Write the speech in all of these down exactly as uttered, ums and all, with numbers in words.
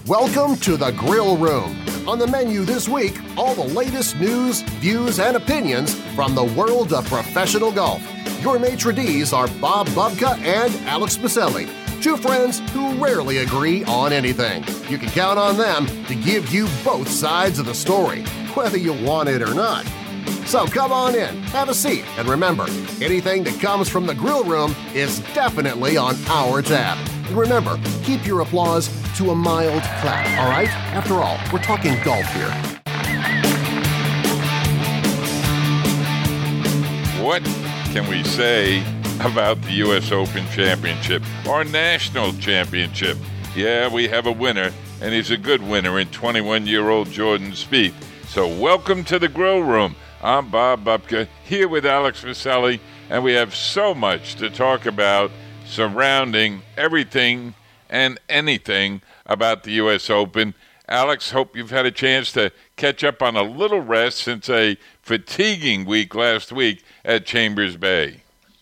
Welcome to the Grill Room. On the menu this week, all the latest news, views, and opinions from the world of professional golf. Your maitre d's are Bob Bubka and Alex Maselli, two friends who rarely agree on anything. You can count on them to give you both sides of the story, whether you want it or not. So come on in, have a seat, and remember, anything that comes from the Grill Room is definitely on our tab. And remember, keep your applause to a mild clap, all right? After all, we're talking golf here. What can we say about the U S Open Championship, our national championship? Yeah, we have a winner, and he's a good winner in twenty-one-year-old Jordan Spieth. So welcome to the Grill Room. I'm Bob Bubka, here with Alex Maselli, and we have so much to talk about surrounding everything and anything about the U S Open. Alex, hope you've had a chance to catch up on a little rest since a fatiguing week last week at Chambers Bay.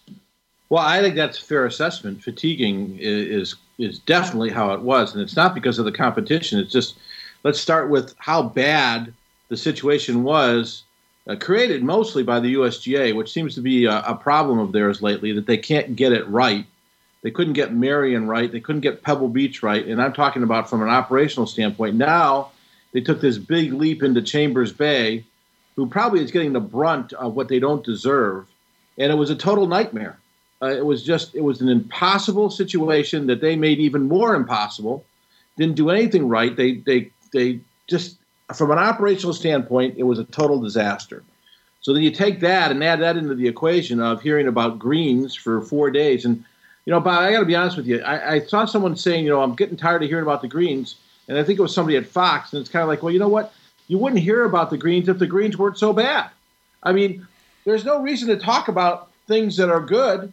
Well, I think that's a fair assessment. Fatiguing is is definitely how it was, and it's not because of the competition. It's just, let's start with how bad the situation was, uh, created mostly by the U S G A, which seems to be a, a problem of theirs lately, that they can't get it right. They couldn't get Marion right. They couldn't get Pebble Beach right. And I'm talking about from an operational standpoint. Now they took this big leap into Chambers Bay, who probably is getting the brunt of what they don't deserve. And it was a total nightmare. Uh, it was just, it was an impossible situation that they made even more impossible. Didn't do anything right. They, they, they just, from an operational standpoint, it was a total disaster. So then you take that and add that into the equation of hearing about greens for four days. And, you know, Bob, I got to be honest with you. I, I saw someone saying, you know, I'm getting tired of hearing about the greens. And I think it was somebody at Fox. And it's kind of like, well, you know what? You wouldn't hear about the greens if the greens weren't so bad. I mean, there's no reason to talk about things that are good,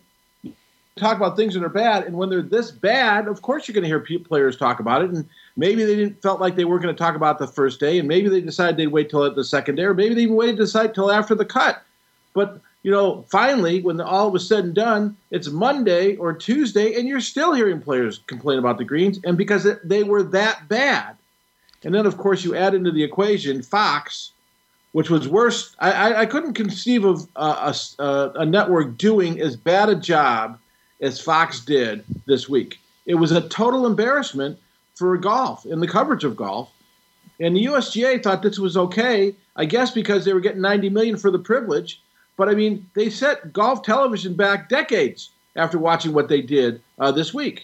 talk about things that are bad. And when they're this bad, of course you're going to hear pe- players talk about it. And maybe they didn't felt like they were going to talk about the first day. And maybe they decided they'd wait till the second day. Or maybe they even waited to decide till after the cut. But you know, finally, when all was said and done, it's Monday or Tuesday, and you're still hearing players complain about the greens, and because it, they were that bad. And then, of course, you add into the equation Fox, which was worse. I, I, I couldn't conceive of uh, a, a network doing as bad a job as Fox did this week. It was a total embarrassment for golf and the coverage of golf. And the U S G A thought this was okay, I guess because they were getting ninety million dollars for the privilege. But, I mean, they set golf television back decades after watching what they did uh, this week.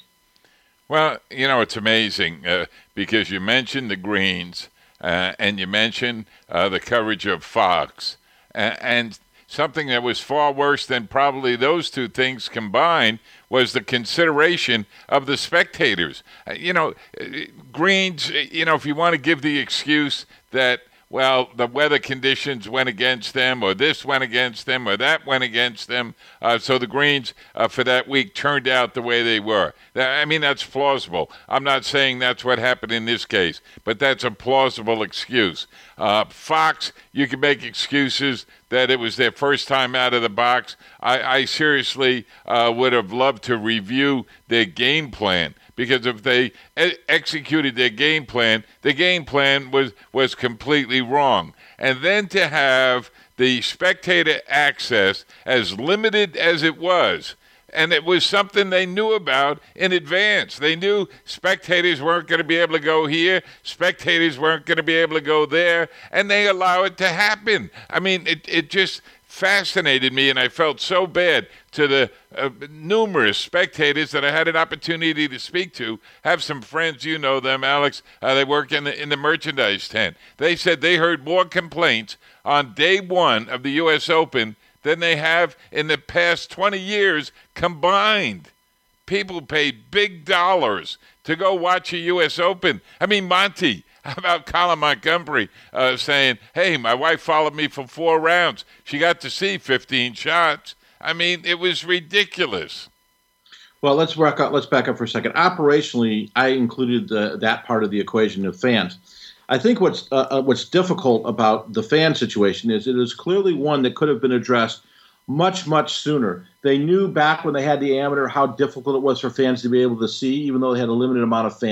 Well, you know, it's amazing uh, because you mentioned the greens uh, and you mentioned uh, the coverage of Fox. Uh, and something that was far worse than probably those two things combined was the consideration of the spectators. Uh, you know, uh, greens, you know, if you want to give the excuse that, well, the weather conditions went against them, or this went against them, or that went against them. Uh, so the greens uh, for that week turned out the way they were. I mean, that's plausible. I'm not saying that's what happened in this case, but that's a plausible excuse. Uh, Fox, you can make excuses that it was their first time out of the box. I, I seriously uh, would have loved to review their game plan. Because if they e- executed their game plan, the game plan was, was completely wrong. And then to have the spectator access as limited as it was, and it was something they knew about in advance. They knew spectators weren't going to be able to go here, spectators weren't going to be able to go there, and they allow it to happen. I mean, it, it just fascinated me, and I felt so bad to the uh, numerous spectators that I had an opportunity to speak to. Have some friends, you know them, Alex. Uh, they work in the in the merchandise tent. They said they heard more complaints on day one of the U S Open than they have in the past twenty years combined. People paid big dollars to go watch a U S Open. I mean, Monty, how about Colin Montgomery uh, saying, hey, my wife followed me for four rounds. She got to see fifteen shots. I mean, it was ridiculous. Well, let's back up, let's back up for a second. Operationally, I included the, that part of the equation of fans. I think what's uh, what's difficult about the fan situation is it is clearly one that could have been addressed much, much sooner. They knew back when they had the amateur how difficult it was for fans to be able to see, even though they had a limited amount of fans.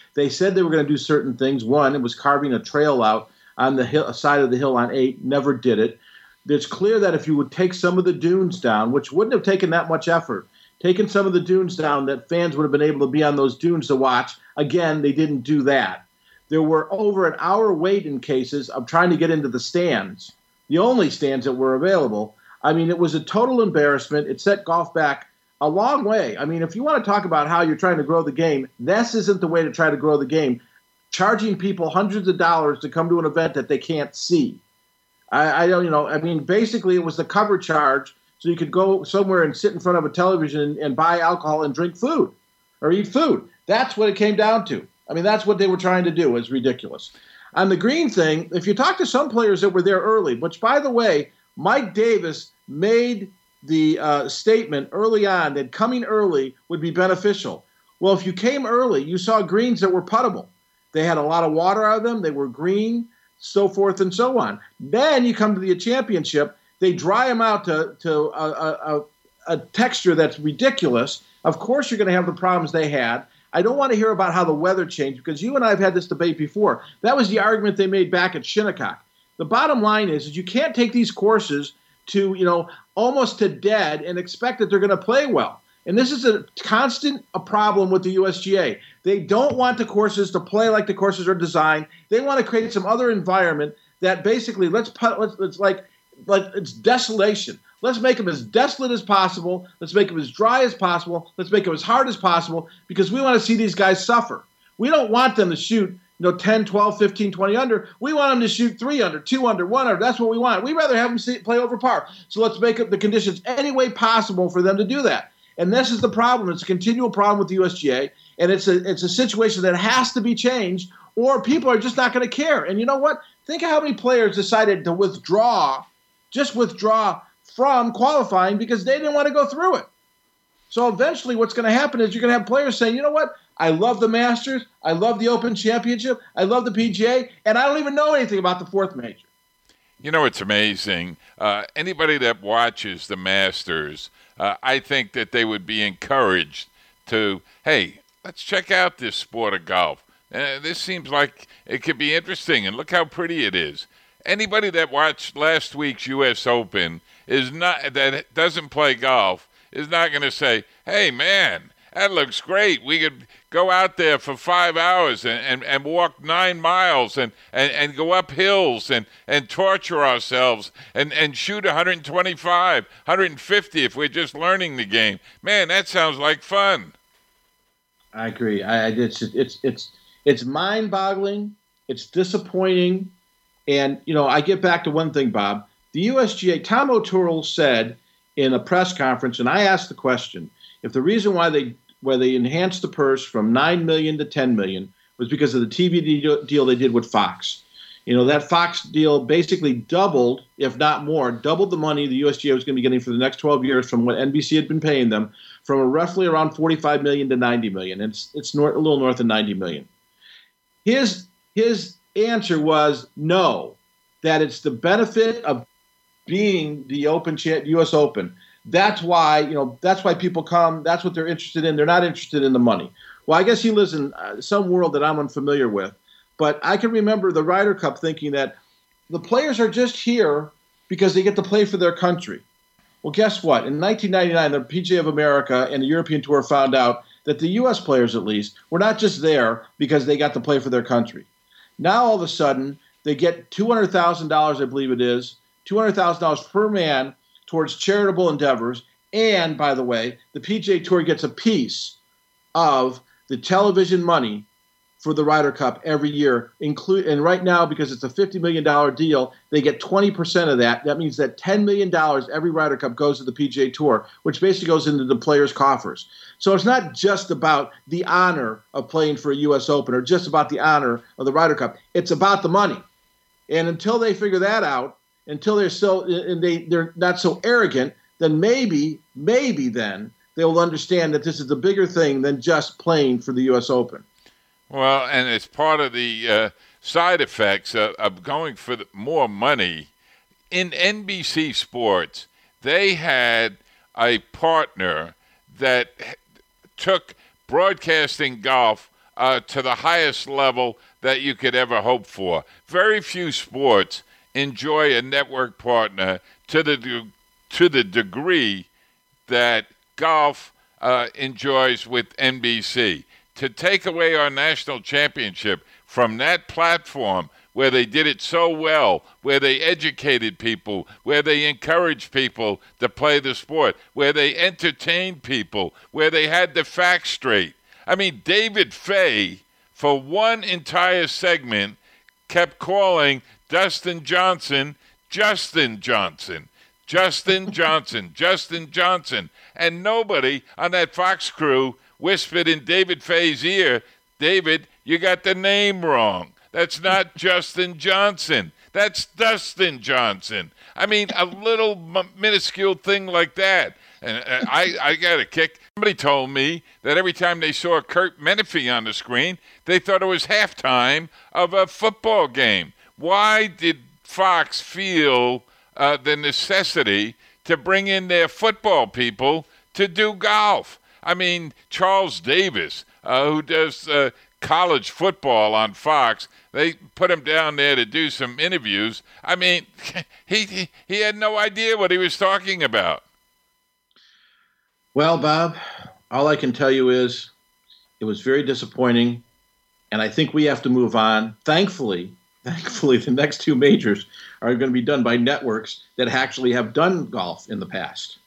They said they were going to do certain things. One, it was carving a trail out on the hill, side of the hill on eight. Never did it. It's clear that if you would take some of the dunes down, which wouldn't have taken that much effort, taking some of the dunes down, that fans would have been able to be on those dunes to watch. Again, they didn't do that. There were over an hour wait in cases of trying to get into the stands, the only stands that were available. I mean, it was a total embarrassment. It set golf back a long way. I mean, if you want to talk about how you're trying to grow the game, this isn't the way to try to grow the game. Charging people hundreds of dollars to come to an event that they can't see. I, I don't, you know, I mean, basically it was the cover charge so you could go somewhere and sit in front of a television and, and buy alcohol and drink food or eat food. That's what it came down to. I mean, that's what they were trying to do. It's ridiculous. On the green thing, if you talk to some players that were there early, which, by the way, Mike Davis made the uh, statement early on that coming early would be beneficial. Well, if you came early, you saw greens that were puttable. They had a lot of water on them. They were green, so forth and so on. Then you come to the championship. They dry them out to, to a, a, a texture that's ridiculous. Of course, you're going to have the problems they had. I don't want to hear about how the weather changed because you and I have had this debate before. That was the argument they made back at Shinnecock. The bottom line is, is you can't take these courses to, you know, almost to dead and expect that they're going to play well. And this is a constant a problem with the U S G A. They don't want the courses to play like the courses are designed. They want to create some other environment that basically let's put let's, let's like like it's desolation. Let's make them as desolate as possible. Let's make them as dry as possible. Let's make them as hard as possible because we want to see these guys suffer. We don't want them to shoot, you know, ten, twelve, fifteen, twenty under. We want them to shoot three under, two under, one under. That's what we want. We'd rather have them see, play over par. So let's make up the conditions any way possible for them to do that. And this is the problem. It's a continual problem with the U S G A, and it's a it's a situation that has to be changed, or people are just not going to care. And you know what? Think of how many players decided to withdraw, just withdraw from qualifying because they didn't want to go through it. So eventually what's going to happen is you're going to have players saying, you know what? I love the Masters. I love the Open Championship. I love the P G A, and I don't even know anything about the fourth major. You know, it's amazing. Uh, anybody that watches the Masters, uh, I think that they would be encouraged to, hey, let's check out this sport of golf. Uh, this seems like it could be interesting, and look how pretty it is. Anybody that watched last week's U S Open is not that doesn't play golf is not going to say, hey, man, that looks great. We could go out there for five hours and, and, and walk nine miles and, and, and go up hills and, and torture ourselves and, and shoot one twenty-five, one fifty if we're just learning the game. Man, that sounds like fun. I agree. I, it's it's it's it's mind-boggling. It's disappointing. And, you know, I get back to one thing, Bob. The U S G A, Tom O'Toole said in a press conference, and I asked the question, if the reason why they why they enhanced the purse from nine million dollars to ten million dollars was because of the T V deal they did with Fox. You know, that Fox deal basically doubled, if not more, doubled the money the U S G A was going to be getting for the next twelve years from what N B C had been paying them, from roughly around forty-five million dollars to ninety million dollars. It's it's north, a little north of ninety million dollars. His his answer was no, that it's the benefit of being the Open U S Open. That's why, you know, that's why people come. That's what they're interested in. They're not interested in the money. Well, I guess he lives in uh, some world that I'm unfamiliar with. But I can remember the Ryder Cup thinking that the players are just here because they get to play for their country. Well, guess what? In nineteen ninety-nine, the P G A of America and the European Tour found out that the U S players, at least, were not just there because they got to play for their country. Now, all of a sudden, they get two hundred thousand dollars, I believe it is, two hundred thousand dollars per man towards charitable endeavors. And, by the way, the P G A Tour gets a piece of the television money for the Ryder Cup every year. Include, and right now, because it's a fifty million dollars deal, they get twenty percent of that. That means that ten million dollars every Ryder Cup goes to the P G A Tour, which basically goes into the players' coffers. So it's not just about the honor of playing for a U S Open or just about the honor of the Ryder Cup. It's about the money. And until they figure that out, until they're still and they, they're not so arrogant, then maybe, maybe then they will understand that this is a bigger thing than just playing for the U S Open. Well, and it's part of the uh, side effects of, of going for the, more money. In N B C Sports, they had a partner that took broadcasting golf uh, to the highest level that you could ever hope for. Very few sports enjoy a network partner to the de- to the degree that golf uh, enjoys with N B C. To take away our national championship from that platform where they did it so well, where they educated people, where they encouraged people to play the sport, where they entertained people, where they had the facts straight. I mean, David Fay, for one entire segment, kept calling Dustin Johnson Justin Johnson. Justin Johnson, Justin Johnson. And nobody on that Fox crew whispered in David Fay's ear, David, you got the name wrong. That's not Justin Johnson. That's Dustin Johnson. I mean, a little m- minuscule thing like that. And uh, I, I got a kick. Somebody told me that every time they saw Kurt Menefee on the screen, they thought it was halftime of a football game. Why did Fox feel uh, the necessity to bring in their football people to do golf? I mean, Charles Davis, uh, who does uh, college football on Fox, they put him down there to do some interviews. I mean, he, he he had no idea what he was talking about. Well, Bob, all I can tell you is it was very disappointing, and I think we have to move on. Thankfully, thankfully, the next two majors are going to be done by networks that actually have done golf in the past.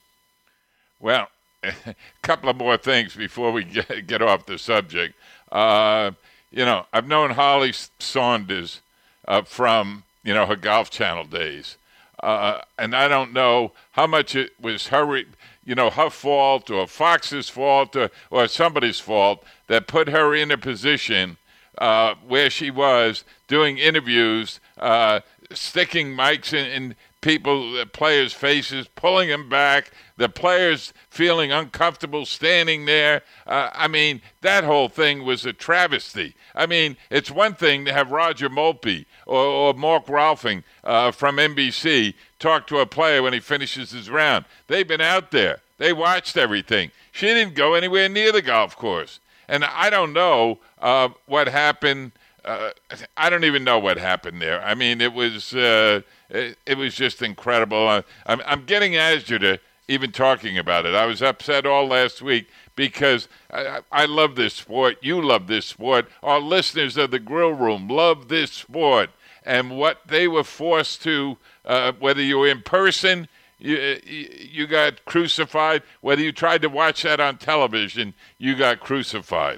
Well, a couple of more things before we get, get off the subject. Uh, you know, I've known Holly Saunders uh, from, you know, her Golf Channel days. Uh, and I don't know how much it was her, you know, her fault or Fox's fault or, or somebody's fault that put her in a position uh, where she was doing interviews, uh, sticking mics in, in people, uh, players' faces, pulling them back, the players feeling uncomfortable standing there. Uh, I mean, that whole thing was a travesty. I mean, it's one thing to have Roger Moltke or, or Mark Rolfing uh, from N B C talk to a player when he finishes his round. They've been out there. They watched everything. She didn't go anywhere near the golf course. And I don't know uh, what happened. Uh, I don't even know what happened there. I mean, it was uh, it, it was just incredible. I, I'm, I'm getting agitated even talking about it. I was upset all last week because I, I love this sport. You love this sport. Our listeners of the Grill Room love this sport. And what they were forced to, uh, whether you were in person, you, you got crucified. Whether you tried to watch that on television, you got crucified.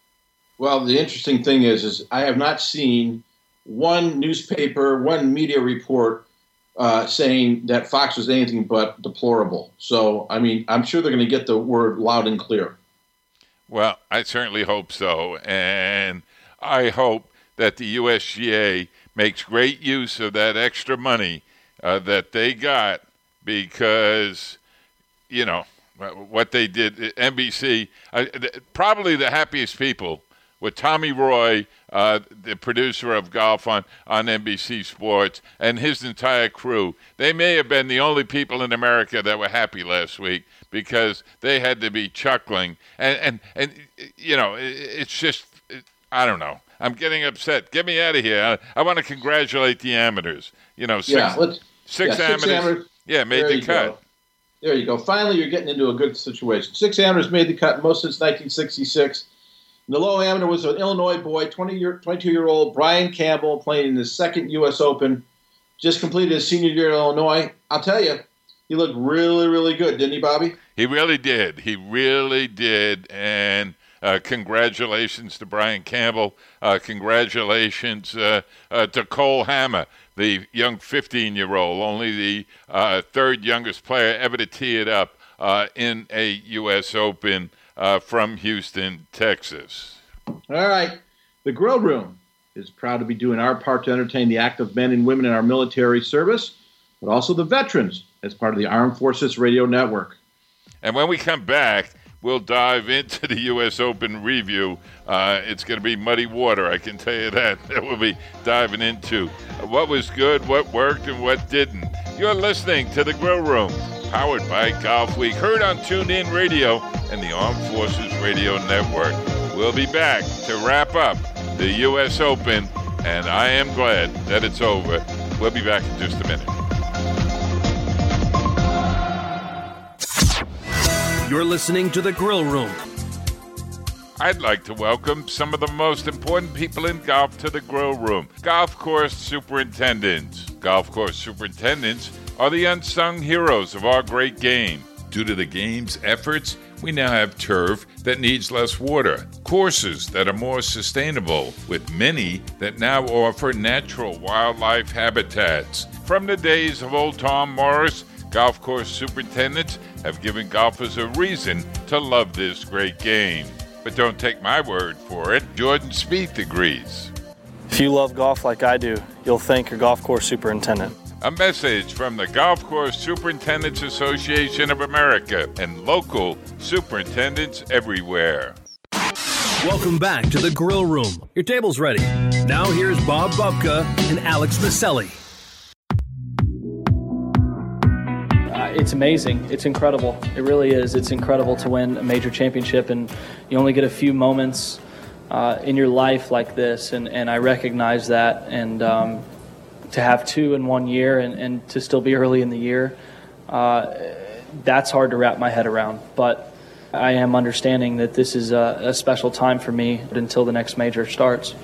Well, the interesting thing is, is I have not seen one newspaper, one media report uh, saying that Fox was anything but deplorable. So, I mean, I'm sure they're going to get the word loud and clear. Well, I certainly hope so. And I hope that the U S G A makes great use of that extra money uh, that they got because, you know, what they did, N B C, uh, probably the happiest people with Tommy Roy, uh, the producer of golf on, on N B C Sports, and his entire crew. They may have been the only people in America that were happy last week because they had to be chuckling. And, and, and you know, it, it's just, it, I don't know. I'm getting upset. Get me out of here. I, I want to congratulate the amateurs. You know, six, yeah, let's, six, yeah, amateurs, six amateurs. Yeah, made the cut. Go. There you go. Finally, you're getting into a good situation. Six amateurs made the cut most since nineteen sixty-six. The low amateur was an Illinois boy, twenty-two-year-old Brian Campbell, playing in his second U S Open. Just completed his senior year in Illinois. I'll tell you, he looked really, really good, didn't he, Bobby? He really did. He really did. And uh, congratulations to Brian Campbell. Uh, congratulations uh, uh, to Cole Hammer, the young fifteen-year-old, only the uh, third youngest player ever to tee it up uh, in a U S Open. Uh, from Houston, Texas. All right. The Grill Room is proud to be doing our part to entertain the active men and women in our military service, but also the veterans as part of the Armed Forces Radio Network. And when we come back, we'll dive into the U S Open review. Uh, it's going to be muddy water, I can tell you that. That we'll be diving into what was good, what worked, and what didn't. You're listening to The Grill Room, powered by Golf Week, heard on TuneIn Radio and the Armed Forces Radio Network. We'll be back to wrap up the U S Open, and I am glad that it's over. We'll be back in just a minute. You're listening to The Grill Room. I'd like to welcome some of the most important people in golf to the Grill Room. Golf course superintendents. Golf course superintendents are the unsung heroes of our great game. Due to the game's efforts, we now have turf that needs less water, courses that are more sustainable, with many that now offer natural wildlife habitats. From the days of old Tom Morris, golf course superintendents have given golfers a reason to love this great game. But don't take my word for it. Jordan Spieth agrees. If you love golf like I do, you'll thank your golf course superintendent. A message from the Golf Course Superintendents Association of America and local superintendents everywhere. Welcome back to The Grill Room. Your table's ready. Now here's Bob Bubka and Alex Maselli. It's amazing. It's incredible. It really is. It's incredible to win a major championship, and you only get a few moments uh, in your life like this, and, and I recognize that. And um, to have two in one year and, and to still be early in the year, uh, that's hard to wrap my head around. But I am understanding that this is a, a special time for me until the next major starts.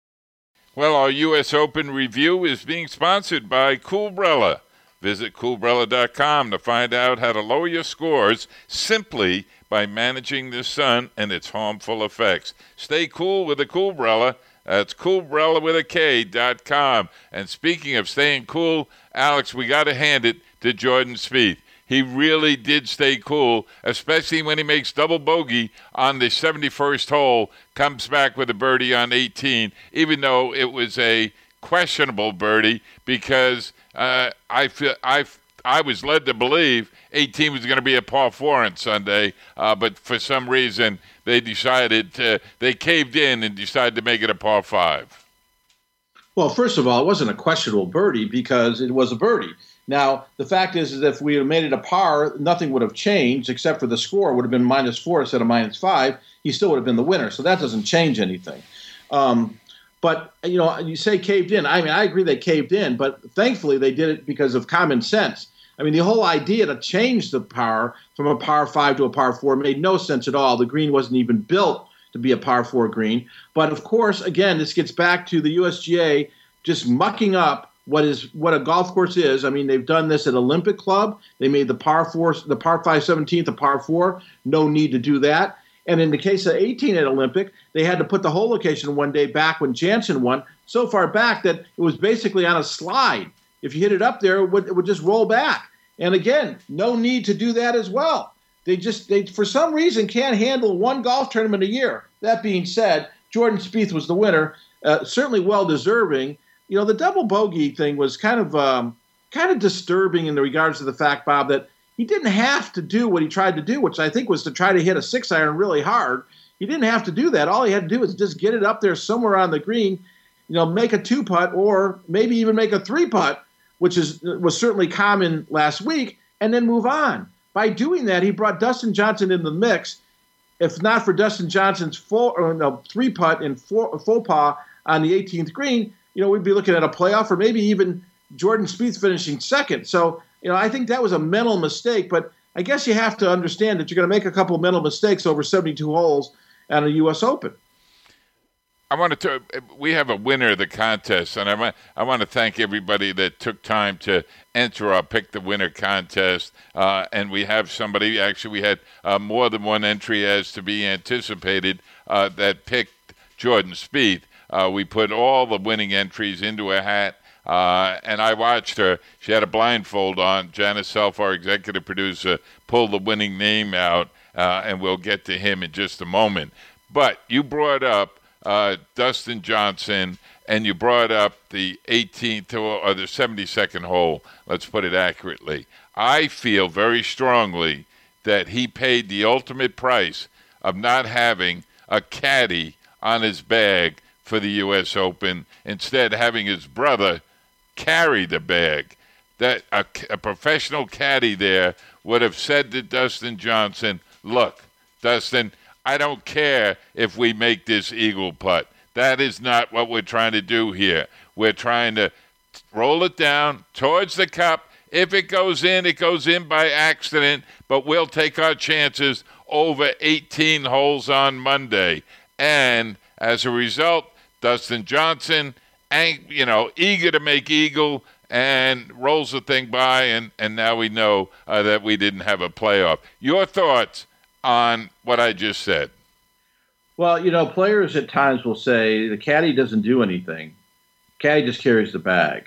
Well, our U S Open review is being sponsored by Coolbrella. Visit Coolbrella dot com to find out how to lower your scores simply by managing the sun and its harmful effects. Stay cool with a Coolbrella. That's Coolbrella with a K dot com. And speaking of staying cool, Alex, we got to hand it to Jordan Spieth. He really did stay cool, especially when he makes double bogey on the seventy-first hole, comes back with a birdie on eighteen, even though it was a questionable birdie because uh, I feel I I was led to believe eighteen was going to be a par four on Sunday, uh, but for some reason they decided to, they caved in and decided to make it a par five. Well, first of all, it wasn't a questionable birdie because it was a birdie. Now, the fact is, is if we had made it a par, nothing would have changed except for the score would have been minus four instead of minus five. He still would have been the winner, so that doesn't change anything. Um, But, you know, you say caved in. I mean, I agree they caved in, but thankfully they did it because of common sense. I mean, the whole idea to change the par from a par five to a par four made no sense at all. The green wasn't even built to be a par four green. But, of course, again, this gets back to the U S G A just mucking up what is what a golf course is. I mean, they've done this at Olympic Club. They made the par four, the par five seventeenth a par four. No need to do that. And in the case of eighteen at Olympic, they had to put the whole location one day back when Jansen won, so far back that it was basically on a slide. If you hit it up there, it would, it would just roll back. And again, no need to do that as well. They just, they for some reason, can't handle one golf tournament a year. That being said, Jordan Spieth was the winner, uh, certainly well deserving. You know, the double bogey thing was kind of um, kind of disturbing in regards to the fact, Bob, that he didn't have to do what he tried to do, which I think was to try to hit a six iron really hard. He didn't have to do that. All he had to do was just get it up there somewhere on the green, you know, make a two putt or maybe even make a three putt, which is was certainly common last week, and then move on. By doing that, he brought Dustin Johnson in the mix. If not for Dustin Johnson's full or no three putt and four, faux pas on the eighteenth green, you know, we'd be looking at a playoff or maybe even Jordan Spieth finishing second. So, you know, I think that was a mental mistake, but I guess you have to understand that you're going to make a couple of mental mistakes over seventy-two holes at a U S Open. I want to. We have a winner of the contest, and I want. I want to thank everybody that took time to enter our Pick the Winner contest. Uh, and we have somebody. Actually, we had uh, more than one entry as to be anticipated uh, that picked Jordan Spieth. Uh, we put all the winning entries into a hat. Uh, and I watched her. She had a blindfold on. Janice Self, our executive producer, pulled the winning name out, uh, and we'll get to him in just a moment. But you brought up uh, Dustin Johnson, and you brought up the eighteenth or the seventy-second hole. Let's put it accurately. I feel very strongly that he paid the ultimate price of not having a caddy on his bag for the U S Open, instead having his brother carry the bag. That a, a professional caddy there would have said to Dustin Johnson, look, Dustin, I don't care if we make this eagle putt. That is not what we're trying to do here. We're trying to roll it down towards the cup. If it goes in, it goes in by accident, but we'll take our chances over eighteen holes on Monday. And as a result, Dustin Johnson, you know, eager to make eagle, and rolls the thing by, and, and now we know uh, that we didn't have a playoff. Your thoughts on what I just said? Well, you know, players at times will say the caddy doesn't do anything. Caddy just carries the bag.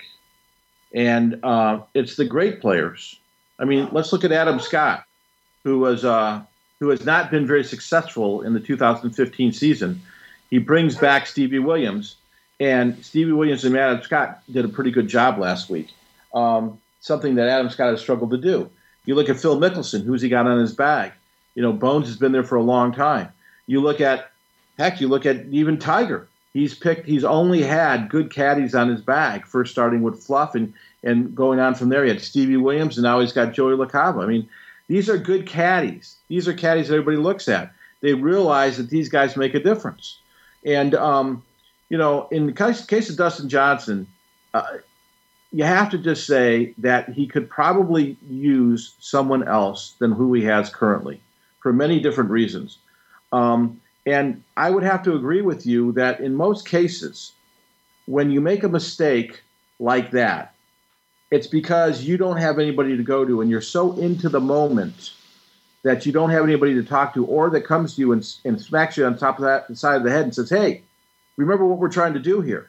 And uh, it's the great players. I mean, let's look at Adam Scott, who was uh, who has not been very successful in the two thousand fifteen season. He brings back Stevie Williams, and Stevie Williams and Adam Scott did a pretty good job last week, um, something that Adam Scott has struggled to do. You look at Phil Mickelson, who's he got on his bag? You know, Bones has been there for a long time. You look at, heck, you look at even Tiger. He's picked. He's only had good caddies on his bag. First starting with Fluff and and going on from there. He had Stevie Williams, and now he's got Joey LaCava. I mean, these are good caddies. These are caddies that everybody looks at. They realize that these guys make a difference. And um, you know, in the case, case of Dustin Johnson, uh, you have to just say that he could probably use someone else than who he has currently for many different reasons. Um, And I would have to agree with you that in most cases, when you make a mistake like that, it's because you don't have anybody to go to, and you're so into the moment that you don't have anybody to talk to, or that comes to you and, and smacks you on top of that the side of the head and says, "Hey, remember what we're trying to do here."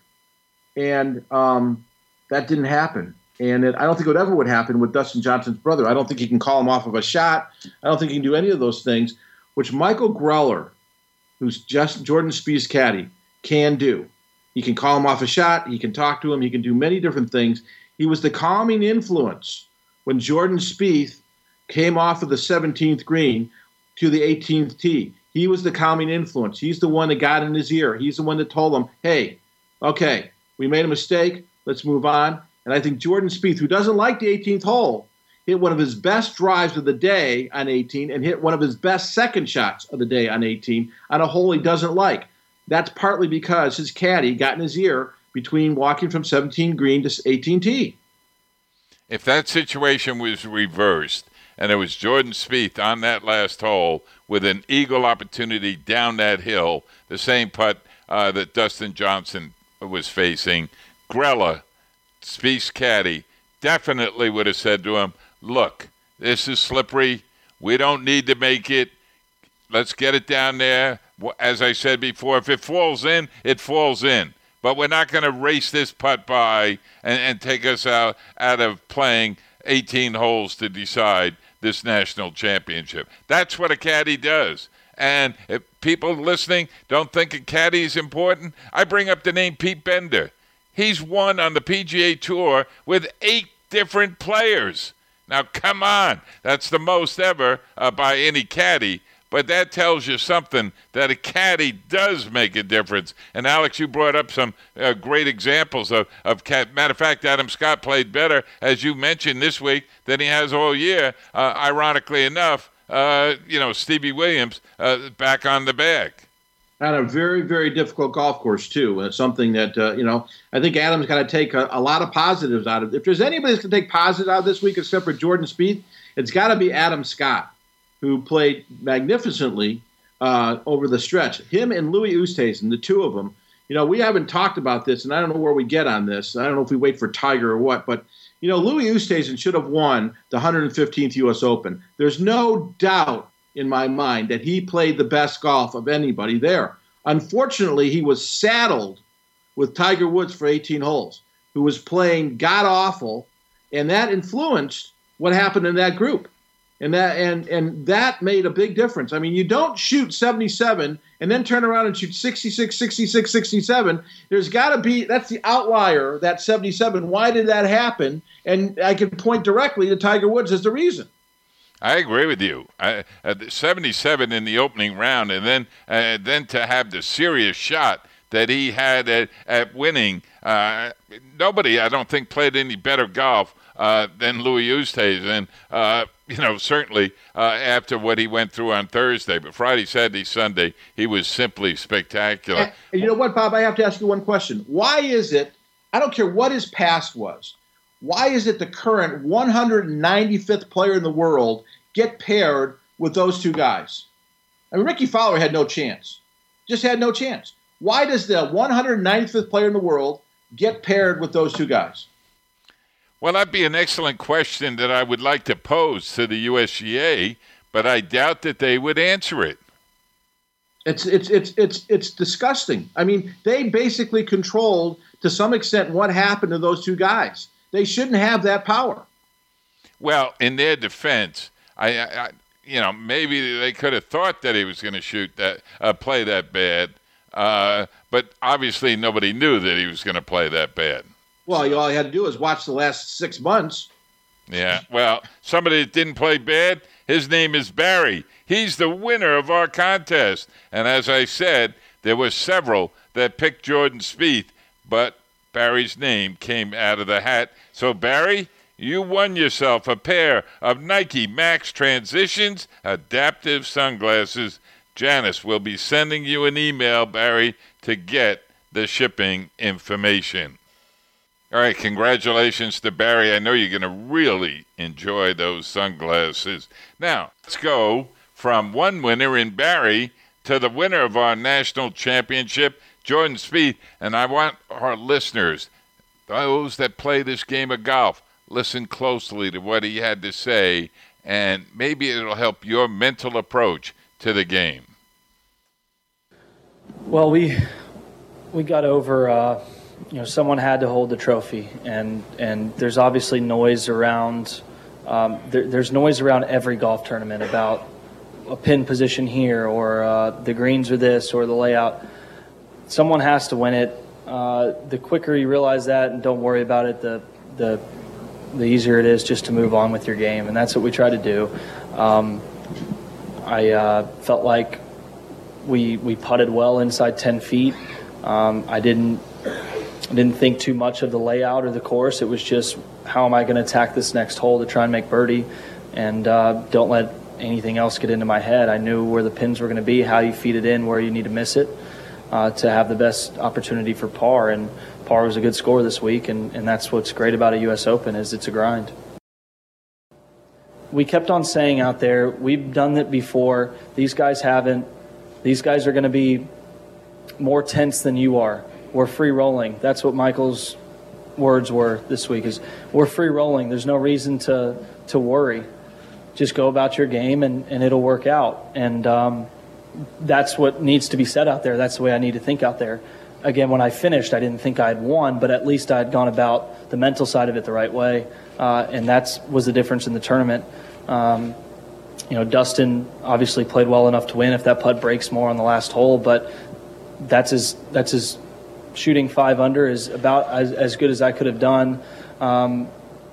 And um, that didn't happen. And it, I don't think it ever would happen with Dustin Johnson's brother. I don't think he can call him off of a shot. I don't think he can do any of those things, which Michael Greller, who's just Jordan Spieth's caddy, can do. He can call him off a shot. He can talk to him. He can do many different things. He was the calming influence when Jordan Spieth came off of the seventeenth green to the eighteenth tee. He was the calming influence. He's the one that got in his ear. He's the one that told him, "Hey, okay, we made a mistake. Let's move on." And I think Jordan Spieth, who doesn't like the eighteenth hole, hit one of his best drives of the day on eighteen and hit one of his best second shots of the day on eighteen on a hole he doesn't like. That's partly because his caddy got in his ear between walking from seventeen green to eighteen tee. If that situation was reversed and it was Jordan Spieth on that last hole with an eagle opportunity down that hill, the same putt uh, that Dustin Johnson was facing, Greller, Spieth's caddy, definitely would have said to him, "Look, this is slippery. We don't need to make it. Let's get it down there. As I said before, if it falls in, it falls in. But we're not going to race this putt by and, and take us out, out of playing eighteen holes to decide this national championship." That's what a caddy does. And if people listening don't think a caddy is important, I bring up the name Pete Bender. He's won on the P G A Tour with eight different players. Now, come on. That's the most ever uh, by any caddy. But that tells you something, that a caddy does make a difference. And, Alex, you brought up some uh, great examples of, of cat. Matter of fact, Adam Scott played better, as you mentioned this week, than he has all year. Uh, ironically enough, uh, you know, Stevie Williams uh, back on the bag. On a very, very difficult golf course, too. It's something that, uh, you know, I think Adam's got to take a, a lot of positives out of it. If there's anybody that's going to take positives out of this week except for Jordan Spieth, it's got to be Adam Scott, who played magnificently uh, over the stretch. Him and Louis Oosthuizen, the two of them, you know, we haven't talked about this, and I don't know where we get on this. I don't know if we wait for Tiger or what, but, you know, Louis Oosthuizen should have won the one hundred fifteenth U S Open. There's no doubt in my mind that he played the best golf of anybody there. Unfortunately, he was saddled with Tiger Woods for eighteen holes, who was playing god-awful, and that influenced what happened in that group. And that and and that made a big difference. I mean, you don't shoot seventy-seven and then turn around and shoot sixty-six, sixty-six, sixty-seven. There's got to be – that's the outlier, that seventy-seven. Why did that happen? And I can point directly to Tiger Woods as the reason. I agree with you. I, uh, seventy-seven in the opening round, and then uh, then to have the serious shot that he had at, at winning. Uh, nobody, I don't think, played any better golf uh, than Louis Oosthuizen. Uh, you know, certainly uh, after what he went through on Thursday. But Friday, Saturday, Sunday, he was simply spectacular. And, and you know what, Bob? I have to ask you one question. Why is it, I don't care what his past was, why is it the current one hundred ninety-fifth player in the world get paired with those two guys? I mean, Ricky Fowler had no chance. Just had no chance. Why does the one hundred ninety-fifth player in the world get paired with those two guys? Well, that'd be an excellent question that I would like to pose to the U S G A, but I doubt that they would answer it. It's it's it's it's it's disgusting. I mean, they basically controlled to some extent what happened to those two guys. They shouldn't have that power. Well, in their defense, I, I you know, maybe they could have thought that he was going to shoot that, uh, play that bad, uh, but obviously nobody knew that he was going to play that bad. Well, all you had to do was watch the last six months. Yeah, well, somebody that didn't play bad, his name is Barry. He's the winner of our contest. And as I said, there were several that picked Jordan Spieth, but Barry's name came out of the hat. So, Barry, you won yourself a pair of Nike Max Transitions adaptive sunglasses. Janice will be sending you an email, Barry, to get the shipping information. All right, congratulations to Barry. I know you're going to really enjoy those sunglasses. Now, let's go from one winner in Barry to the winner of our national championship, Jordan Spieth. And I want our listeners, those that play this game of golf, listen closely to what he had to say, and maybe it'll help your mental approach to the game. Well, we we got over... Uh... You know, someone had to hold the trophy, and, and there's obviously noise around. Um, there, there's noise around every golf tournament about a pin position here, or uh, the greens are this, or the layout. Someone has to win it. Uh, the quicker you realize that and don't worry about it, the the the easier it is just to move on with your game, and that's what we try to do. Um, I uh, felt like we we putted well inside ten feet. Um, I didn't. I didn't think too much of the layout or the course. It was just, how am I going to attack this next hole to try and make birdie, and uh, don't let anything else get into my head. I knew where the pins were going to be, how you feed it in, where you need to miss it uh, to have the best opportunity for par. And par was a good score this week, and, and that's what's great about a U S Open is it's a grind. We kept on saying out there, we've done it before. These guys haven't. These guys are going to be more tense than you are. We're free rolling. That's what Michael's words were this week is we're free rolling. There's no reason to to worry. Just go about your game and, and it'll work out. And um, that's what needs to be said out there. That's the way I need to think out there. Again, when I finished, I didn't think I had won, but at least I had gone about the mental side of it the right way. Uh, and that was the difference in the tournament. Um, you know, Dustin obviously played well enough to win if that putt breaks more on the last hole, but that's his, that's his shooting five under is about as, as good as I could have done um,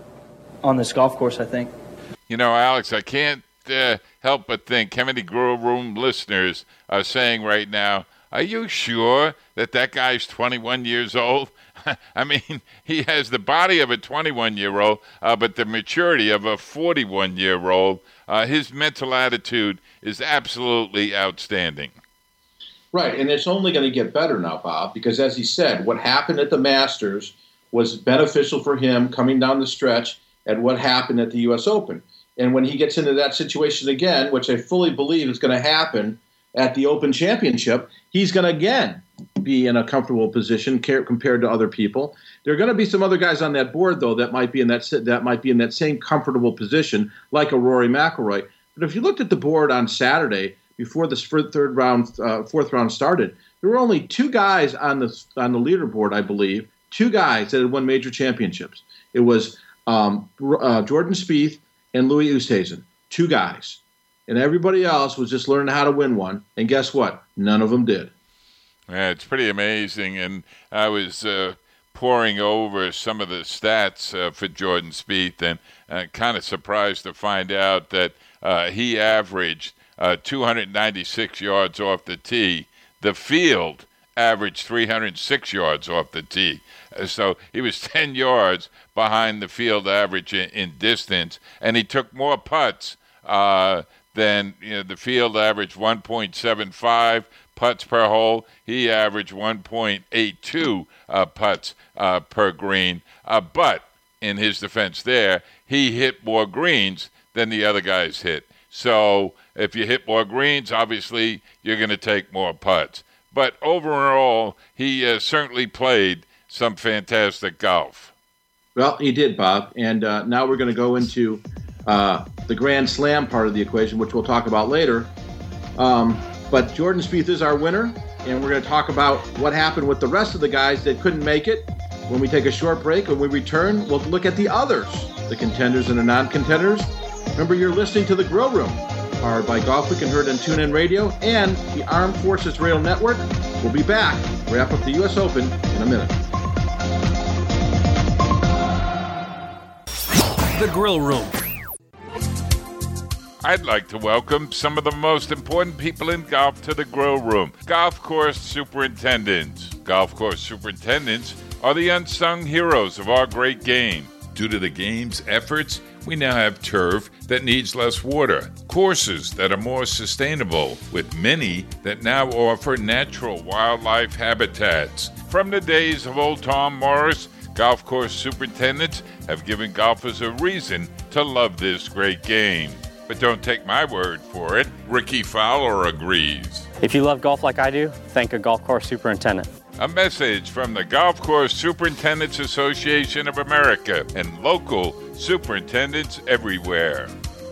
on this golf course, I think. You know, Alex, I can't uh, help but think how many Grill Room listeners are saying right now, are you sure that that guy's twenty-one years old? I mean, he has the body of a twenty-one-year-old, uh, but the maturity of a forty-one-year-old. Uh, his mental attitude is absolutely outstanding. Right, and it's only going to get better now, Bob, because as he said, what happened at the Masters was beneficial for him coming down the stretch at what happened at the U S Open. And when he gets into that situation again, which I fully believe is going to happen at the Open Championship, he's going to again be in a comfortable position compared to other people. There are going to be some other guys on that board, though, that might be in that that might be in that same comfortable position, like a Rory McIlroy. But if you looked at the board on Saturday, before the third round, uh, fourth round started, there were only two guys on the on the leaderboard, I believe, two guys that had won major championships. It was um, uh, Jordan Spieth and Louis Oosthuizen, two guys, and everybody else was just learning how to win one. And guess what? None of them did. Yeah, it's pretty amazing. And I was uh, poring over some of the stats uh, for Jordan Spieth, and uh, kind of surprised to find out that uh, he averaged Uh, two hundred ninety-six yards off the tee. The field averaged three hundred six yards off the tee. So he was ten yards behind the field average in, in distance, and he took more putts uh, than you know, the field average one point seven five putts per hole. He averaged one point eight two uh, putts uh, per green. Uh, but in his defense there, he hit more greens than the other guys hit. So if you hit more greens, obviously you're going to take more putts. But overall, he uh, certainly played some fantastic golf. Well, he did, Bob. And uh, now we're going to go into uh, the Grand Slam part of the equation, which we'll talk about later. Um, but Jordan Spieth is our winner, and we're going to talk about what happened with the rest of the guys that couldn't make it. When we take a short break, when we return, we'll look at the others, the contenders and the non-contenders. Remember, you're listening to The Grill Room, powered by Golf Week and heard on TuneIn Radio and the Armed Forces Radio Network. We'll be back, wrap up the U S Open in a minute. The Grill Room. I'd like to welcome some of the most important people in golf to the Grill Room. Golf course superintendents. Golf course superintendents are the unsung heroes of our great game. Due to the game's efforts, we now have turf that needs less water, courses that are more sustainable, with many that now offer natural wildlife habitats. From the days of old Tom Morris, golf course superintendents have given golfers a reason to love this great game. But don't take my word for it. Ricky Fowler agrees. If you love golf like I do, thank a golf course superintendent. A message from the Golf Course Superintendents Association of America and local superintendents everywhere.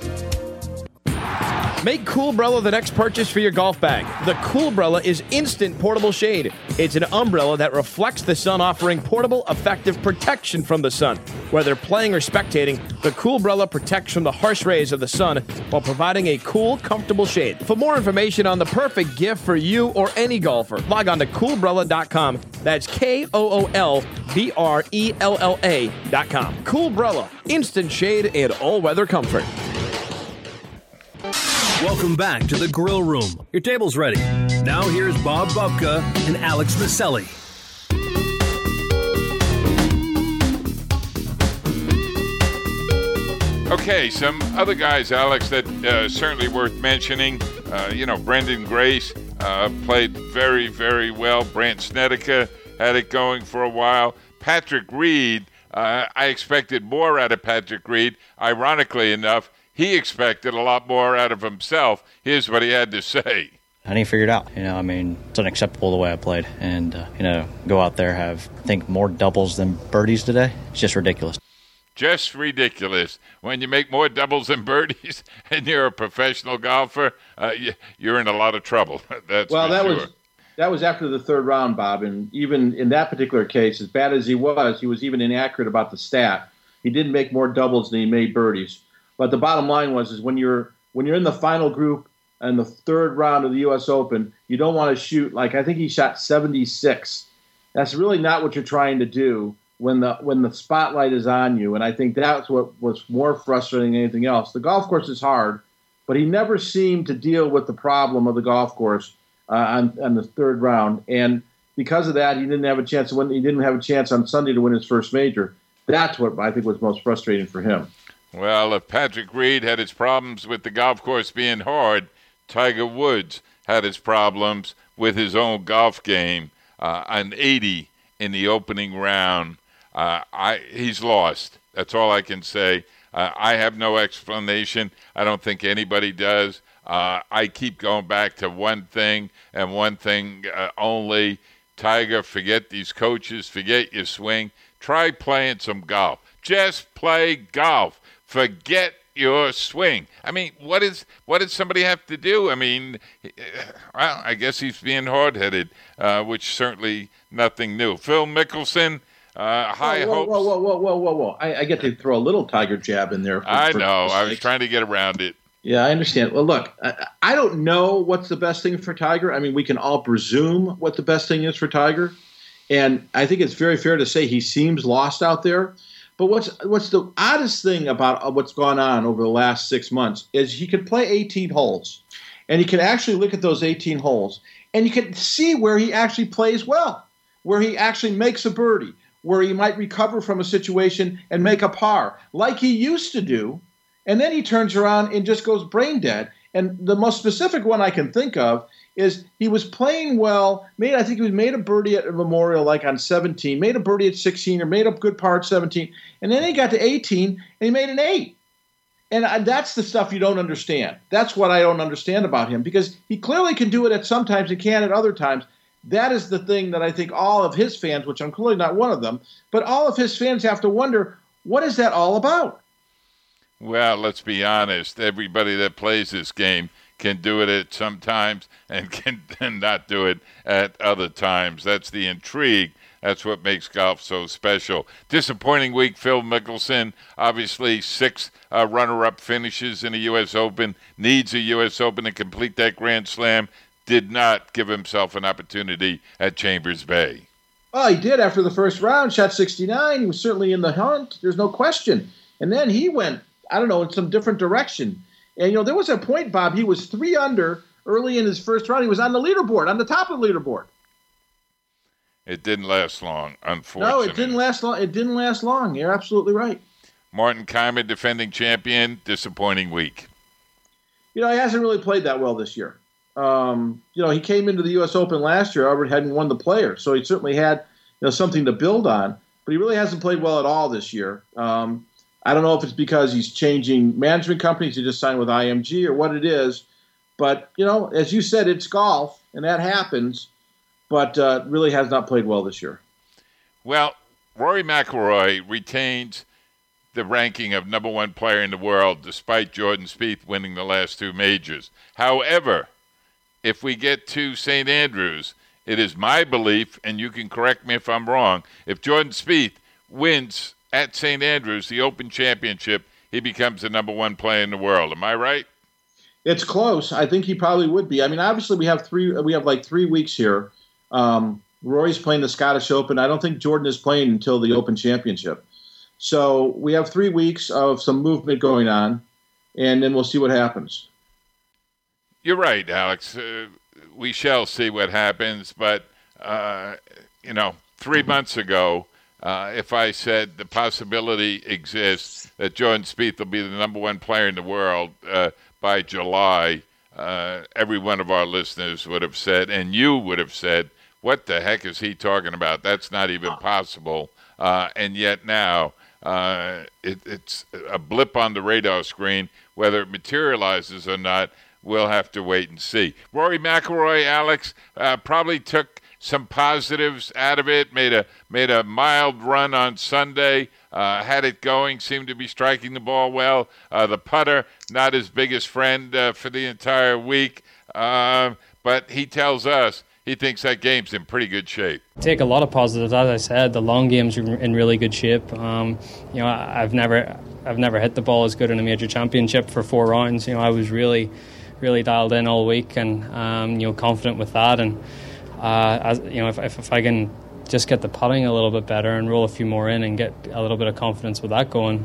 Make Coolbrella the next purchase for your golf bag. The Coolbrella is instant portable shade. It's an umbrella that reflects the sun, offering portable, effective protection from the sun. Whether playing or spectating, the Coolbrella protects from the harsh rays of the sun while providing a cool, comfortable shade. For more information on the perfect gift for you or any golfer, log on to Coolbrella dot com. That's K O O L B R E L L A dot com. Coolbrella, instant shade and all-weather comfort. Welcome back to the Grill Room. Your table's ready. Now here's Bob Bubka and Alex Maselli. Okay, some other guys, Alex, that uh, certainly worth mentioning. Uh, you know, Brendan Grace uh, played very, very well. Brandt Snedeker had it going for a while. Patrick Reed, uh, I expected more out of Patrick Reed. Ironically enough, he expected a lot more out of himself. Here's what he had to say. I didn't figure it out. You know, I mean, it's unacceptable the way I played. And, uh, you know, go out there, have, I think, more doubles than birdies today. It's just ridiculous. Just ridiculous. When you make more doubles than birdies and you're a professional golfer, uh, you're in a lot of trouble. That's well, for that sure. was that was after the third round, Bob. And even in that particular case, as bad as he was, he was even inaccurate about the stat. He didn't make more doubles than he made birdies. But the bottom line was, is when you're when you're in the final group and the third round of the U S Open, you don't want to shoot like I think he shot seventy-six. That's really not what you're trying to do when the when the spotlight is on you. And I think that's what was more frustrating than anything else. The golf course is hard, but he never seemed to deal with the problem of the golf course uh, on, on the third round. And because of that, he didn't have a chance to win. He didn't have a chance on Sunday to win his first major. That's what I think was most frustrating for him. Well, if Patrick Reed had his problems with the golf course being hard, Tiger Woods had his problems with his own golf game. Uh, an eighty in the opening round. Uh, I he's lost. That's all I can say. Uh, I have no explanation. I don't think anybody does. Uh, I keep going back to one thing and one thing uh, only. Tiger, forget these coaches. Forget your swing. Try playing some golf. Just play golf. Forget your swing. I mean, what is what does somebody have to do? I mean, well, I guess he's being hard-headed, uh, which certainly nothing new. Phil Mickelson, uh, high whoa, hopes. Whoa, whoa, whoa, whoa, whoa, whoa! I, I get to throw a little Tiger jab in there. For, I for know. I was mistakes. trying to get around it. Yeah, I understand. Well, look, I, I don't know what's the best thing for Tiger. I mean, we can all presume what the best thing is for Tiger, and I think it's very fair to say he seems lost out there. But what's what's the oddest thing about what's gone on over the last six months is he could play eighteen holes, and he can actually look at those eighteen holes, And you can see where he actually plays well, where he actually makes a birdie, where he might recover from a situation and make a par, like he used to do. And then he turns around and just goes brain dead. And the most specific one I can think of is he was playing well. Made I think he was made a birdie at Memorial like on seventeen, made a birdie at sixteen, or made a good par at seventeen. And then he got to eighteen, and he made an eight. And I, that's the stuff you don't understand. That's what I don't understand about him, because he clearly can do it at some times, he can at other times. That is the thing that I think all of his fans, which I'm clearly not one of them, but all of his fans have to wonder, what is that all about? Well, let's be honest. Everybody that plays this game can do it at some times and can and not do it at other times. That's the intrigue. That's what makes golf so special. Disappointing week, Phil Mickelson. Obviously, six uh, runner-up finishes in the U S Open. Needs a U S Open to complete that Grand Slam. Did not give himself an opportunity at Chambers Bay. Well, he did after the first round. Shot sixty-nine. He was certainly in the hunt. There's no question. And then he went, I don't know, in some different direction. And, you know, there was a point, Bob, he was three under early in his first round. He was on the leaderboard, on the top of the leaderboard. It didn't last long, unfortunately. No, it didn't last long. It didn't last long. You're absolutely right. Martin Kaymer, defending champion, disappointing week. You know, he hasn't really played that well this year. Um, you know, he came into the U S Open last year, Albert hadn't won the Players, so he certainly had, you know, something to build on. But he really hasn't played well at all this year. Um, I don't know if it's because he's changing management companies. He just signed with I M G or what it is. But, you know, as you said, it's golf, and that happens. But uh, really has not played well this year. Well, Rory McIlroy retains the ranking of number one player in the world, despite Jordan Spieth winning the last two majors. However, if we get to Saint Andrews, it is my belief, and you can correct me if I'm wrong, if Jordan Spieth wins at Saint Andrews, the Open Championship, he becomes the number one player in the world. Am I right? It's close. I think he probably would be. I mean, obviously we have three. We have like three weeks here. Um, Rory's playing the Scottish Open. I don't think Jordan is playing until the Open Championship. So we have three weeks of some movement going on, and then we'll see what happens. You're right, Alex. Uh, we shall see what happens. But, uh, you know, three months ago, uh, if I said the possibility exists that Jordan Spieth will be the number one player in the world uh, by July, uh, every one of our listeners would have said, and you would have said, what the heck is he talking about? That's not even possible. Uh, and yet now uh, it, it's a blip on the radar screen. Whether it materializes or not, we'll have to wait and see. Rory McIlroy, Alex, uh, probably took some positives out of it, made a made a mild run on Sunday, uh, had it going, seemed to be striking the ball well. Uh, the putter, not his biggest friend uh, for the entire week, uh, but he tells us he thinks that game's in pretty good shape. Take a lot of positives. As I said, the long game's in really good shape. Um, you know, I've never, I've never hit the ball as good in a major championship for four rounds. You know, I was really, really dialed in all week, and um, you know, confident with that. And uh, as you know, if, if if I can just get the putting a little bit better and roll a few more in and get a little bit of confidence with that going,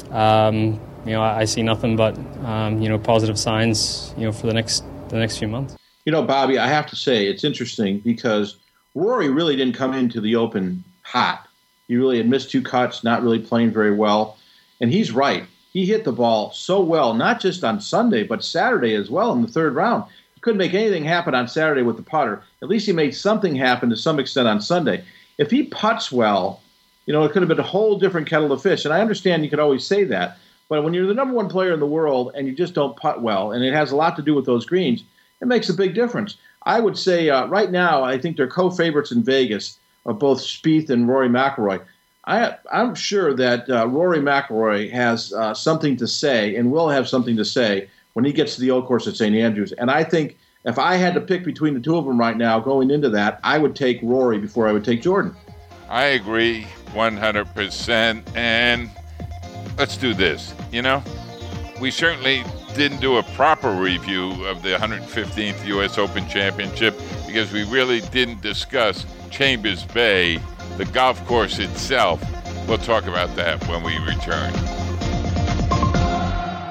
um, you know, I, I see nothing but um, you know, positive signs, you know, for the next the next few months. You know, Bobby, I have to say it's interesting because Rory really didn't come into the Open hot. He really had missed two cuts, not really playing very well. And he's right. He hit the ball so well, not just on Sunday, but Saturday as well in the third round. He couldn't make anything happen on Saturday with the putter. At least he made something happen to some extent on Sunday. If he putts well, you know, it could have been a whole different kettle of fish. And I understand you can always say that. But when you're the number one player in the world and you just don't putt well, and it has a lot to do with those greens, it makes a big difference. I would say uh, right now, I think they're co-favorites in Vegas of both Spieth and Rory McIlroy. I, I'm sure that uh, Rory McIlroy has uh, something to say and will have something to say when he gets to the old course at Saint Andrews. And I think if I had to pick between the two of them right now going into that, I would take Rory before I would take Jordan. I agree one hundred percent. And let's do this. You know, we certainly didn't do a proper review of the one hundred fifteenth U S Open Championship because we really didn't discuss Chambers Bay, the golf course itself. We'll talk about that when we return.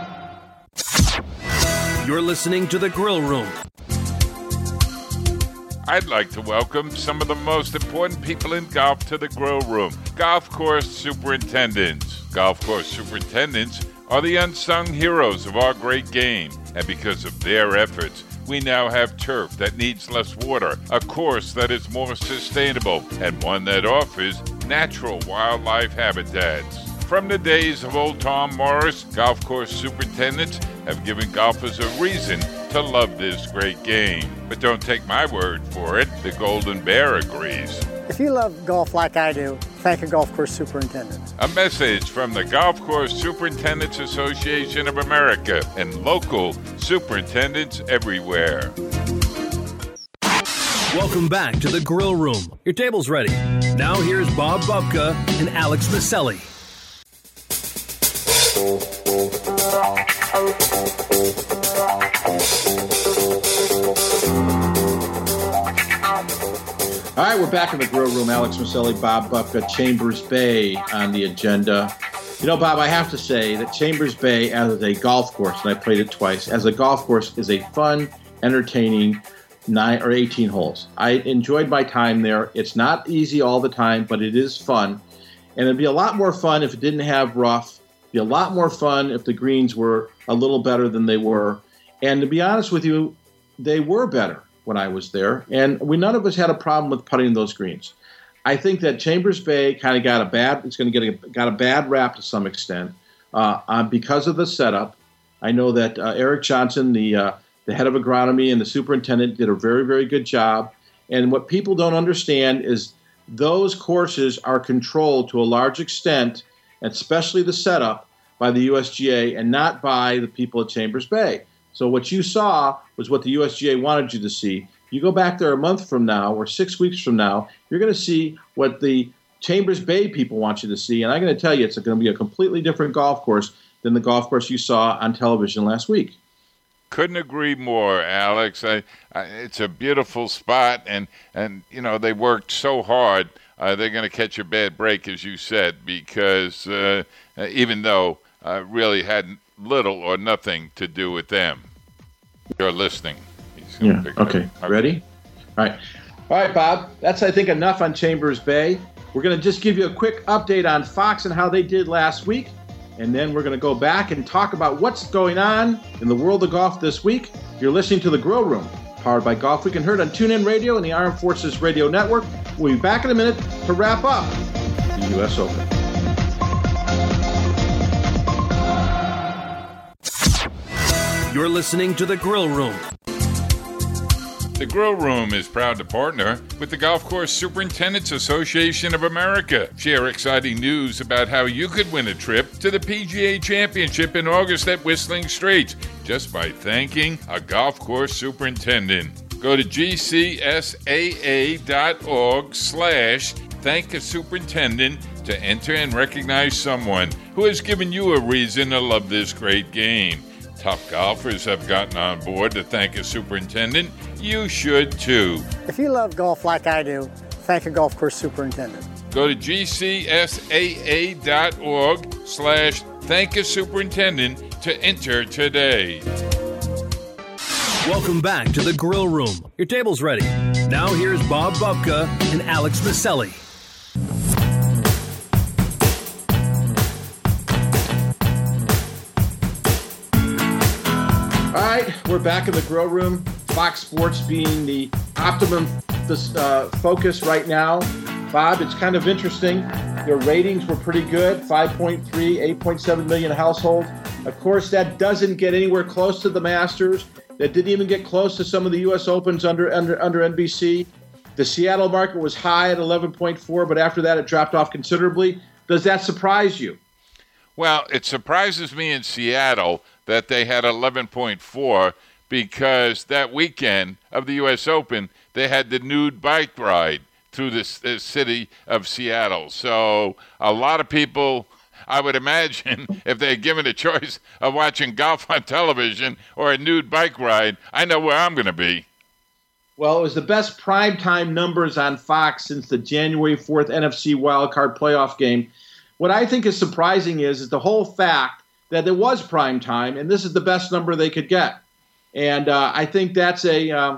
You're listening to The Grill Room. I'd like to welcome some of the most important people in golf to the Grill Room, golf course superintendents. Golf course superintendents are the unsung heroes of our great game, and because of their efforts, we now have turf that needs less water, a course that is more sustainable, and one that offers natural wildlife habitats. From the days of old Tom Morris, golf course superintendents have given golfers a reason to love this great game. But don't take my word for it, the Golden Bear agrees. If you love golf like I do, thank a golf course superintendent. A message from the Golf Course Superintendents Association of America and local superintendents everywhere. Welcome back to the Grill Room. Your table's ready. Now here's Bob Bubka and Alex Maselli. All right, we're back in the Grill Room. Alex Maselli, Bob Bubka, Chambers Bay on the agenda. You know, Bob, I have to say that Chambers Bay as a golf course, and I played it twice, as a golf course is a fun, entertaining nine or eighteen holes. I enjoyed my time there. It's not easy all the time, but it is fun. And it'd be a lot more fun if it didn't have rough. It'd be a lot more fun if the greens were a little better than they were. And to be honest with you, they were better when I was there. And we none of us had a problem with putting those greens. I think that Chambers Bay kind of got a bad, it's going to get a, got a bad rap to some extent uh, uh, because of the setup. I know that uh, Eric Johnson, the uh, the head of agronomy and the superintendent, did a very, very good job. And what people don't understand is those courses are controlled to a large extent, especially the setup, by the U S G A and not by the people at Chambers Bay. So what you saw was what the U S G A wanted you to see. You go back there a month from now or six weeks from now, you're going to see what the Chambers Bay people want you to see. And I'm going to tell you, it's going to be a completely different golf course than the golf course you saw on television last week. Couldn't agree more, Alex. I, I, it's a beautiful spot, and, and you know, they worked so hard. Uh, they're going to catch a bad break, as you said, because uh, even though uh, really had little or nothing to do with them. You're listening. Yeah, okay. okay. Ready? All right. All right, Bob. That's, I think, enough on Chambers Bay. We're going to just give you a quick update on Fox and how they did last week. And then we're going to go back and talk about what's going on in the world of golf this week. You're listening to The Grill Room, powered by Golf Week and heard on TuneIn Radio and the Armed Forces Radio Network. We'll be back in a minute to wrap up the U S Open. You're listening to The Grill Room. The Grill Room is proud to partner with the Golf Course Superintendents Association of America. Share exciting news about how you could win a trip to the P G A Championship in August at Whistling Straits just by thanking a golf course superintendent. Go to gcsaa.org slash thank a superintendent to enter and recognize someone who has given you a reason to love this great game. Top golfers have gotten on board to thank a superintendent. You should too. If you love golf like I do, thank a golf course superintendent. Go to gcsaa.org slash thank a superintendent to enter today. Welcome back to the Grill Room. Your table's ready. Now here's Bob Bubka and Alex Maselli. All right, we're back in the Grill Room. Fox Sports being the optimum uh, focus right now. Bob, it's kind of interesting. Their ratings were pretty good, five point three, eight point seven million households. Of course, that doesn't get anywhere close to the Masters. That didn't even get close to some of the U S Opens under under, under N B C. The Seattle market was high at eleven point four, but after that it dropped off considerably. Does that surprise you? Well, it surprises me in Seattle that they had eleven point four because that weekend of the U S Open, they had the nude bike ride through the, the city of Seattle. So a lot of people, I would imagine, if they're given a choice of watching golf on television or a nude bike ride, I know where I'm going to be. Well, it was the best primetime numbers on Fox since the January fourth N F C wildcard playoff game. What I think is surprising is, is the whole fact that there was prime time, and this is the best number they could get. And uh, I think that's a um,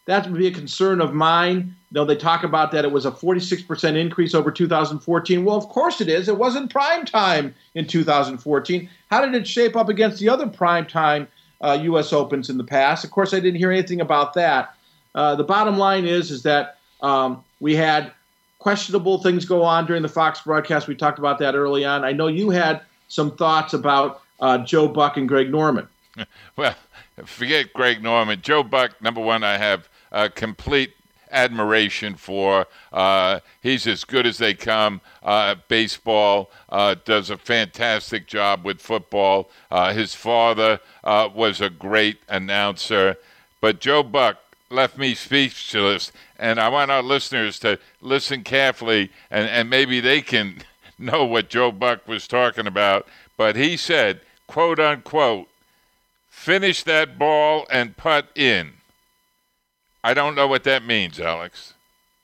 that would be a concern of mine. You know, they talk about that it was a forty-six percent increase over two thousand fourteen. Well, of course it is. It wasn't prime time in two thousand fourteen. How did it shape up against the other prime time uh, U S Opens in the past? Of course, I didn't hear anything about that. Uh, the bottom line is, is that um, we had questionable things go on during the Fox broadcast. We talked about that early on. I know you had some thoughts about uh, Joe Buck and Greg Norman. Well, forget Greg Norman. Joe Buck, number one, I have uh, complete admiration for. Uh, he's as good as they come. Uh, baseball, uh, does a fantastic job with football. Uh, his father uh, was a great announcer. But Joe Buck left me speechless, and I want our listeners to listen carefully, and, and maybe they can know what Joe Buck was talking about. But he said, quote unquote, finish that ball and putt in. I don't know what that means, Alex.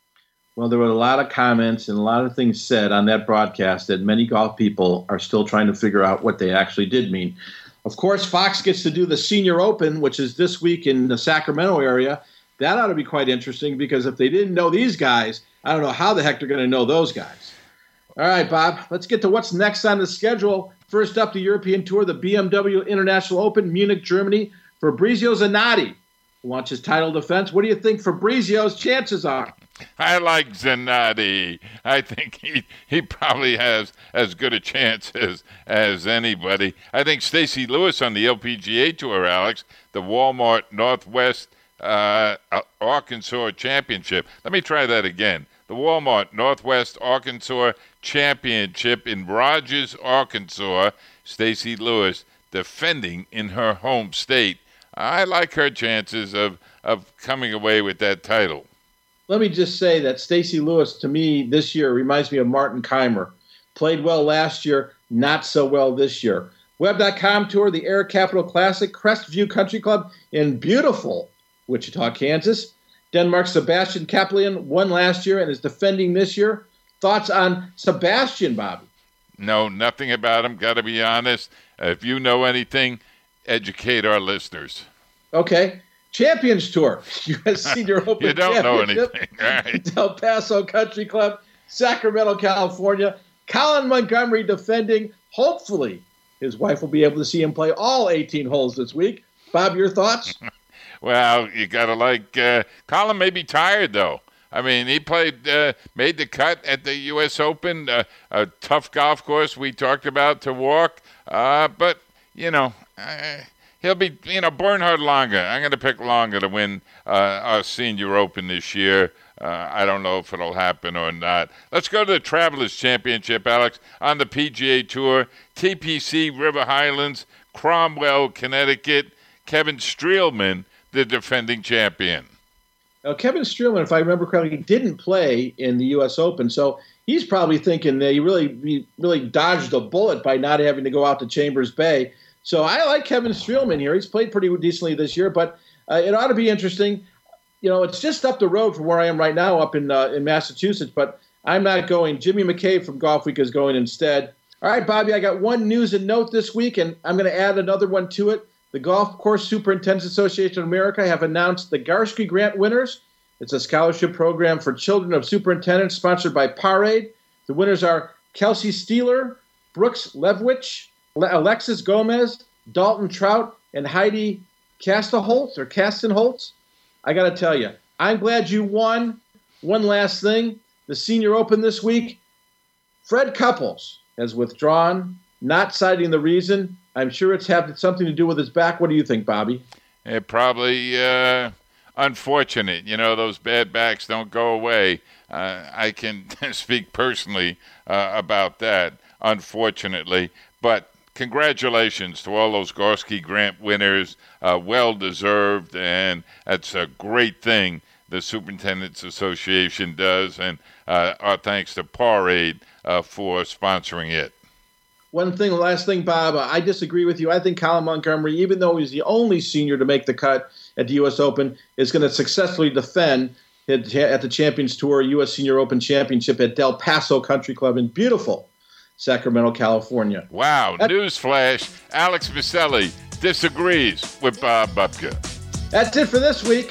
Well, there were a lot of comments and a lot of things said on that broadcast that many golf people are still trying to figure out what they actually did mean. Of course, Fox gets to do the Senior Open, which is this week in the Sacramento area. That ought to be quite interesting, because if they didn't know these guys, I don't know how the heck they're going to know those guys. All right, Bob, let's get to what's next on the schedule. First up, the European Tour, the B M W International Open, Munich, Germany. Fabrizio Zanotti wants his title defense. What do you think Fabrizio's chances are? I like Zanotti. I think he he probably has as good a chance as, as anybody. I think Stacey Lewis on the L P G A Tour, Alex, the Walmart Northwest uh, Arkansas Championship. Let me try that again. The Walmart Northwest Arkansas Championship in Rogers, Arkansas. Stacey Lewis defending in her home state. I like her chances of, of coming away with that title. Let me just say that Stacey Lewis, to me, this year reminds me of Martin Keimer. Played well last year, not so well this year. Web dot com Tour, the Air Capital Classic, Crestview Country Club in beautiful Wichita, Kansas. Denmark's Sebastian Kaplian won last year and is defending this year. Thoughts on Sebastian, Bobby? No, nothing about him. Got to be honest. Uh, if you know anything, educate our listeners. Okay. Champions Tour, U S Senior Open You don't know Championship. anything. All right. Del Paso Country Club, Sacramento, California. Colin Montgomery defending. Hopefully, his wife will be able to see him play all eighteen holes this week. Bob, your thoughts? Well, you got to like uh, Colin may be tired, though. I mean, he played, uh, made the cut at the U S Open, uh, a tough golf course we talked about to walk. Uh, but, you know, uh, he'll be, you know, Bernhard Langer. I'm going to pick Langer to win uh, our Senior Open this year. Uh, I don't know if it'll happen or not. Let's go to the Travelers Championship, Alex, on the P G A Tour. T P C River Highlands, Cromwell, Connecticut. Kevin Streelman, the defending champion. Now, Kevin Streelman, if I remember correctly, didn't play in the U S Open, so he's probably thinking that he really he really dodged a bullet by not having to go out to Chambers Bay. So I like Kevin Streelman here. He's played pretty decently this year, but uh, it ought to be interesting. You know, it's just up the road from where I am right now up in uh, in Massachusetts, but I'm not going. Jimmy McCabe from Golf Week is going instead. All right, Bobby, I got one news and note this week, and I'm going to add another one to it. The Golf Course Superintendents Association of America have announced the Garsky Grant winners. It's a scholarship program for children of superintendents sponsored by Parade. The winners are Kelsey Steeler, Brooks Levwich, Alexis Gomez, Dalton Trout, and Heidi Castenholtz or Castenholtz. I got to tell you, I'm glad you won. One last thing, the Senior Open this week, Fred Couples has withdrawn, not citing the reason. I'm sure it's had something to do with his back. What do you think, Bobby? It probably uh, unfortunate. You know, those bad backs don't go away. Uh, I can speak personally uh, about that, unfortunately. But congratulations to all those Garsky Grant winners. Uh, well-deserved, and that's a great thing the Superintendents Association does. And uh, our thanks to Parade uh, for sponsoring it. One thing, last thing, Bob, I disagree with you. I think Colin Montgomery, even though he's the only senior to make the cut at the U S Open, is going to successfully defend at the Champions Tour U S Senior Open Championship at Del Paso Country Club in beautiful Sacramento, California. Wow, newsflash, Alex Maselli disagrees with Bob Bubka. That's it for this week.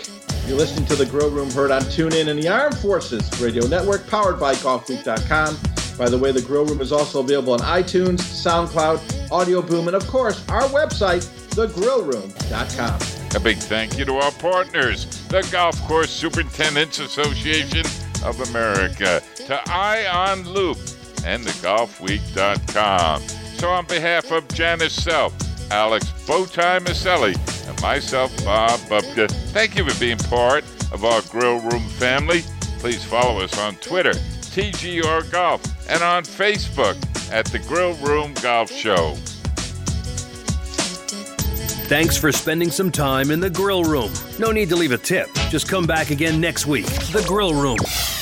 You're listening to The Grill Room, heard on TuneIn and the Armed Forces Radio Network, powered by golf week dot com. By the way, The Grill Room is also available on iTunes, SoundCloud, Audio Boom, and of course, our website, the grill room dot com. A big thank you to our partners, the Golf Course Superintendents Association of America, to Ion Loop, and the golf week dot com. So on behalf of Janice Self, Alex Bowtie Maselli, and myself, Bob Bubka, thank you for being part of our Grill Room family. Please follow us on Twitter, T G R Golf, and on Facebook at the Grill Room Golf Show. Thanks for spending some time in the Grill Room. No need to leave a tip. Just come back again next week. The Grill Room.